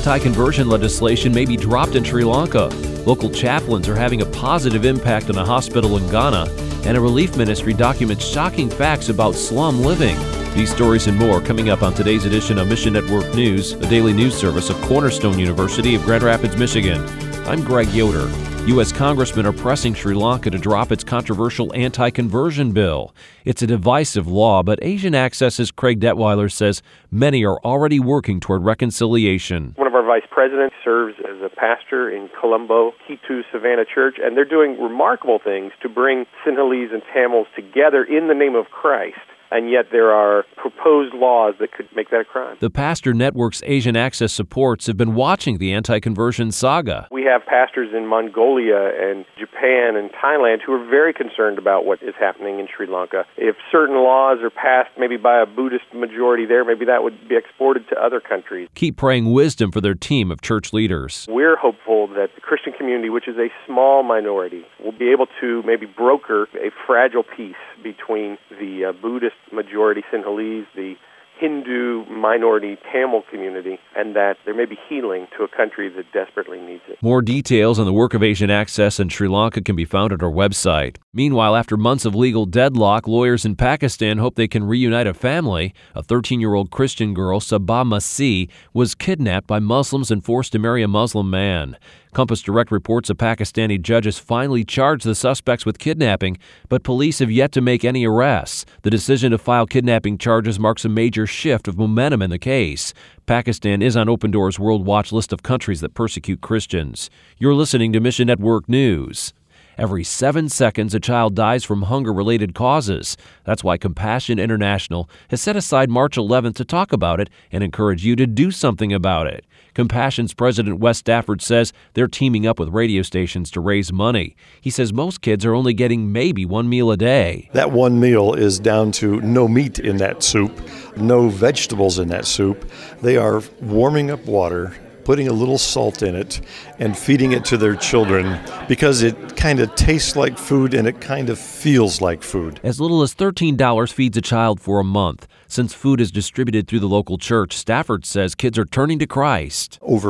anti-conversion legislation may be dropped in Sri Lanka. Local chaplains are having a positive impact on a hospital in Ghana, and a relief ministry documents shocking facts about slum living. These stories and more coming up on today's edition of Mission Network News, a daily news service of Cornerstone University of Grand Rapids, Michigan. I'm Greg Yoder. U.S. congressmen are pressing Sri Lanka to drop its controversial anti-conversion bill. It's a divisive law, but Asian Access's Craig Detweiler says many are already working toward reconciliation. One of our vice presidents serves as a pastor in Colombo, Kitu Savannah Church, and they're doing remarkable things to bring Sinhalese and Tamils together in the name of Christ. And yet there are proposed laws that could make that a crime. The Pastor Network's Asian Access supports have been watching the anti-conversion saga. We have pastors in Mongolia and Japan and Thailand who are very concerned about what is happening in Sri Lanka. If certain laws are passed maybe by a Buddhist majority there, maybe that would be exported to other countries. Keep praying wisdom for their team of church leaders. We're hopeful that the Christian community, which is a small minority, will be able to maybe broker a fragile peace between the Buddhist majority Sinhalese, the Hindu minority Tamil community, and that there may be healing to a country that desperately needs it. More details on the work of Asian Access in Sri Lanka can be found at our website. Meanwhile, after months of legal deadlock, lawyers in Pakistan hope they can reunite a family. A 13-year-old Christian girl, Sabah Masih, was kidnapped by Muslims and forced to marry a Muslim man. Compass Direct reports a Pakistani judge has finally charged the suspects with kidnapping, but police have yet to make any arrests. The decision to file kidnapping charges marks a major shift of momentum in the case. Pakistan is on Open Doors' World Watch list of countries that persecute Christians. You're listening to Mission Network News. Every 7 seconds, a child dies from hunger-related causes. That's why Compassion International has set aside March 11th to talk about it and encourage you to do something about it. Compassion's president, Wes Stafford, says they're teaming up with radio stations to raise money. He says most kids are only getting maybe one meal a day. That one meal is down to no meat in that soup, no vegetables in that soup. They are warming up water, putting a little salt in it, and feeding it to their children because it kind of tastes like food and it kind of feels like food. As little as $13 feeds a child for a month. Since food is distributed through the local church, Stafford says kids are turning to Christ. Over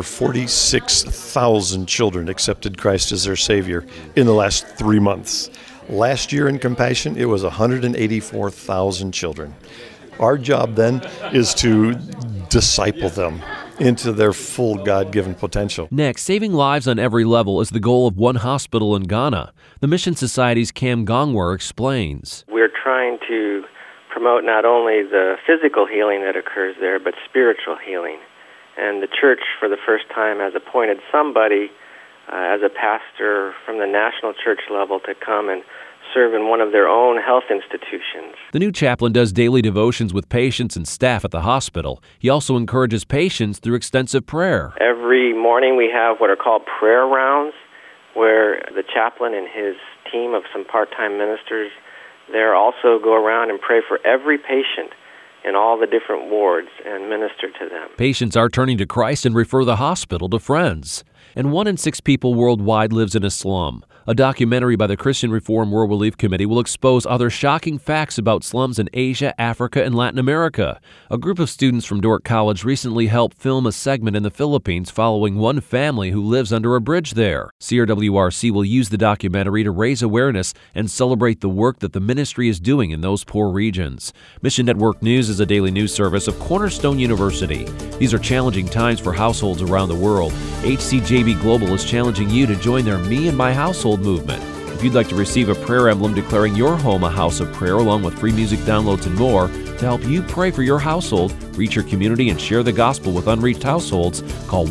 46,000 children accepted Christ as their Savior in the last 3 months. Last year in Compassion, it was 184,000 children. Our job then is to disciple them into their full God-given potential. Next, saving lives on every level is the goal of one hospital in Ghana. The Mission Society's Cam Gongwer explains. We're trying to promote not only the physical healing that occurs there, but spiritual healing. And the church, for the first time, has appointed somebody as a pastor from the national church level to come and serve in one of their own health institutions. The new chaplain does daily devotions with patients and staff at the hospital. He also encourages patients through extensive prayer. Every morning we have what are called prayer rounds, where the chaplain and his team of some part-time ministers there also go around and pray for every patient in all the different wards and minister to them. Patients are turning to Christ and refer the hospital to friends. And 1 in 6 people worldwide lives in a slum. A documentary by the Christian Reform World Relief Committee will expose other shocking facts about slums in Asia, Africa, and Latin America. A group of students from Dordt College recently helped film a segment in the Philippines following one family who lives under a bridge there. CRWRC will use the documentary to raise awareness and celebrate the work that the ministry is doing in those poor regions. Mission Network News is a daily news service of Cornerstone University. These are challenging times for households around the world. HCJB Global is challenging you to join their Me and My Household movement. If you'd like to receive a prayer emblem declaring your home a house of prayer along with free music downloads and more to help you pray for your household, reach your community, and share the gospel with unreached households, call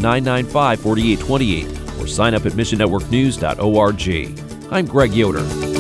1-800-995-4828 or sign up at missionnetworknews.org. I'm Greg Yoder.